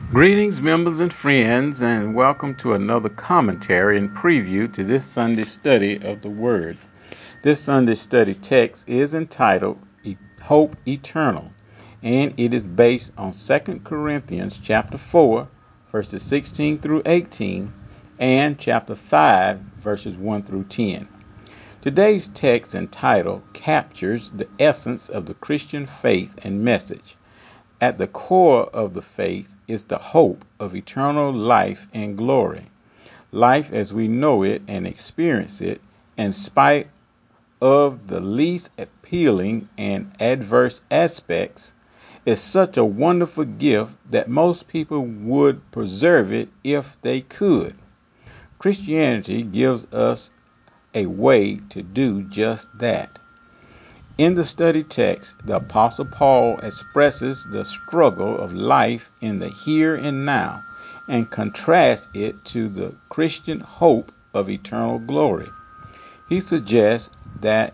Greetings, members and friends, and welcome to another commentary and preview to this Sunday study of the Word. This Sunday study text is entitled Hope Eternal, and it is based on 2 Corinthians chapter 4, verses 16 through 18, and chapter 5, verses 1 through 10. Today's text entitled captures the essence of the Christian faith and message. At the core of the faith is the hope of eternal life and glory. Life as we know it and experience it, in spite of the least appealing and adverse aspects, is such a wonderful gift that most people would preserve it if they could. Christianity gives us a way to do just that. In the study text, the Apostle Paul expresses the struggle of life in the here and now and contrasts it to the Christian hope of eternal glory. He suggests that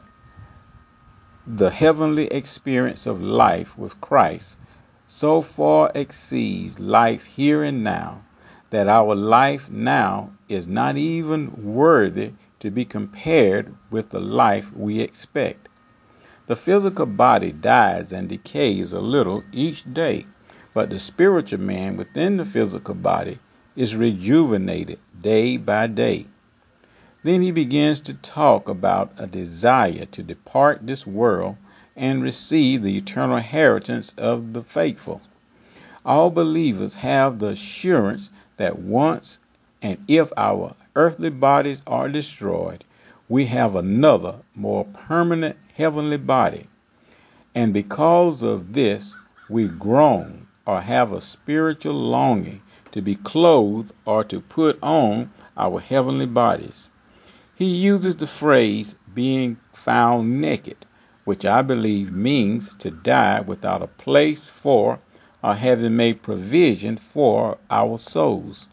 the heavenly experience of life with Christ so far exceeds life here and now that our life now is not even worthy to be compared with the life we expect. The physical body dies and decays a little each day, but the spiritual man within the physical body is rejuvenated day by day. Then he begins to talk about a desire to depart this world and receive the eternal inheritance of the faithful. All believers have the assurance that once and if our earthly bodies are destroyed, we have another, more permanent heavenly body. And because of this, we groan or have a spiritual longing to be clothed or to put on our heavenly bodies. He uses the phrase being found naked, which I believe means to die without a place for or having made provision for our souls.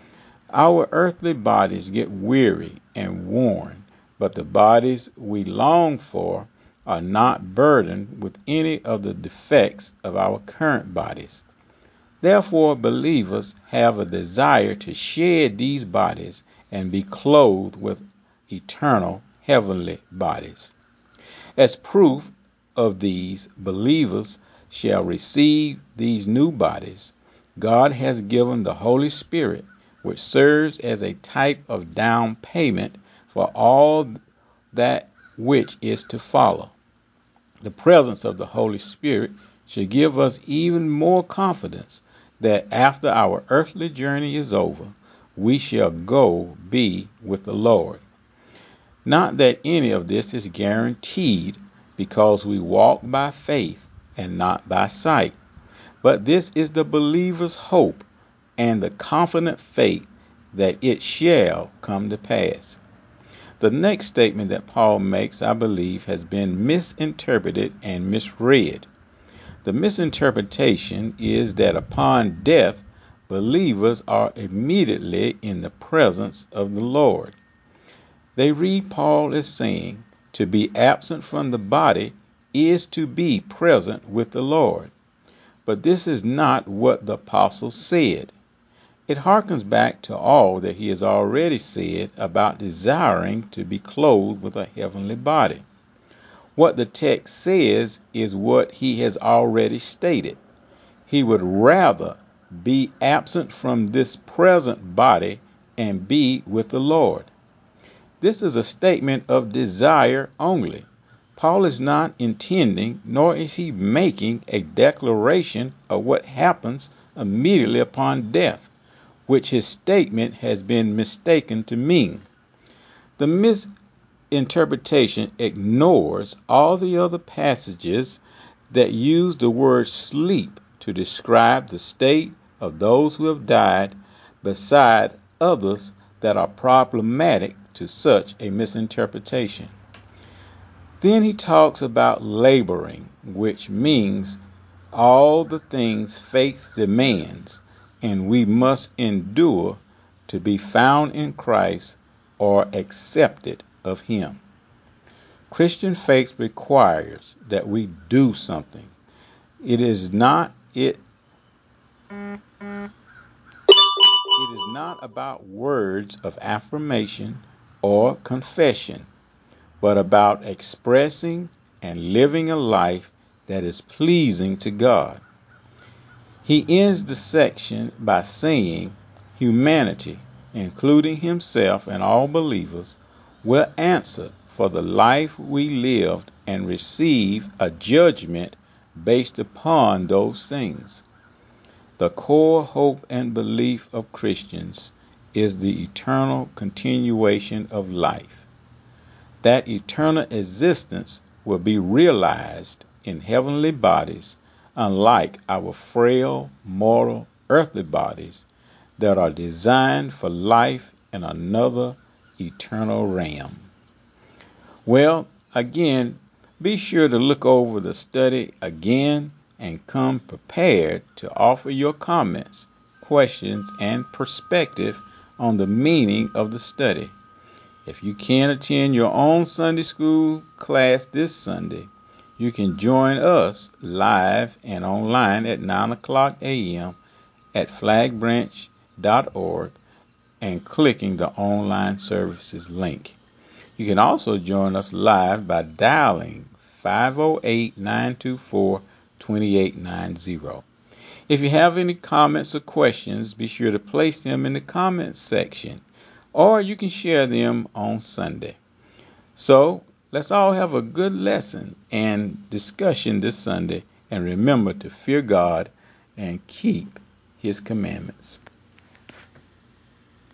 Our earthly bodies get weary and worn, but the bodies we long for are not burdened with any of the defects of our current bodies. Therefore, believers have a desire to shed these bodies and be clothed with eternal heavenly bodies. As proof of these, believers shall receive these new bodies. God has given the Holy Spirit, which serves as a type of down payment for all that which is to follow. The presence of the Holy Spirit should give us even more confidence that after our earthly journey is over, we shall go be with the Lord. Not that any of this is guaranteed, because we walk by faith and not by sight, but this is the believer's hope and the confident faith that it shall come to pass. The next statement that Paul makes, I believe, has been misinterpreted and misread. The misinterpretation is that upon death, believers are immediately in the presence of the Lord. They read Paul as saying, to be absent from the body is to be present with the Lord. But this is not what the apostle said. It harkens back to all that he has already said about desiring to be clothed with a heavenly body. What the text says is what he has already stated. He would rather be absent from this present body and be with the Lord. This is a statement of desire only. Paul is not intending, nor is he making a declaration of what happens immediately upon death, which his statement has been mistaken to mean. The misinterpretation ignores all the other passages that use the word sleep to describe the state of those who have died, besides others that are problematic to such a misinterpretation. Then he talks about laboring, which means all the things faith demands, and we must endure to be found in Christ or accepted of him. Christian faith requires that we do something. It is not it It is not about words of affirmation or confession, but about expressing and living a life that is pleasing to God. He ends the section by saying humanity, including himself and all believers, will answer for the life we lived and receive a judgment based upon those things. The core hope and belief of Christians is the eternal continuation of life. That eternal existence will be realized in heavenly bodies, unlike our frail, mortal, earthly bodies that are designed for life in another eternal realm. Well, again, be sure to look over the study again and come prepared to offer your comments, questions, and perspective on the meaning of the study. If you can't attend your own Sunday school class this Sunday, you can join us live and online at 9 o'clock a.m. at flagbranch.org and clicking the online services link. You can also join us live by dialing 508-924-2890. If you have any comments or questions, be sure to place them in the comments section, or you can share them on Sunday. So, let's all have a good lesson and discussion this Sunday, and remember to fear God and keep His commandments.